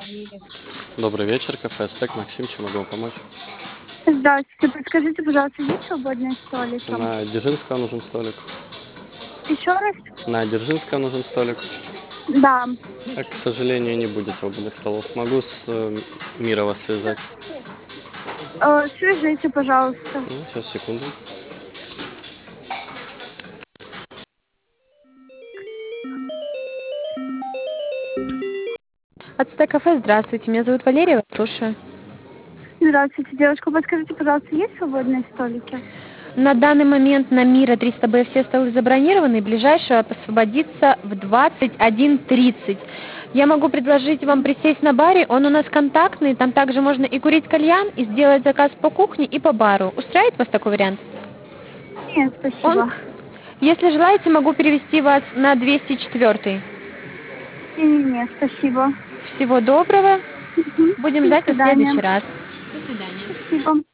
Добрый вечер, кафе «Астек», Максим, чем могу вам помочь? Здравствуйте, подскажите, пожалуйста, есть свободные столики? На Дзержинского нужен столик. Еще раз? На Дзержинского нужен столик. Да. К сожалению, не будет свободных столов. Могу с Мирова связать. Свяжите, пожалуйста. Ну, сейчас, секунду. Ацтек кафе, здравствуйте. Меня зовут Валерия, вас слушаю. Здравствуйте, девушка, подскажите, пожалуйста, есть свободные столики? На данный момент на Мира 300Б все столы забронированы, ближайшее освободится в 21:30. Я могу предложить вам присесть на баре, он у нас контактный, там также можно и курить кальян, и сделать заказ по кухне и по бару. Устраивает вас такой вариант? Нет, Он, спасибо. если желаете, могу перевести вас на 204. Не, спасибо. Всего доброго. Мгм. Будем До ждать вас в свидания. следующий раз. До свидания. Спасибо.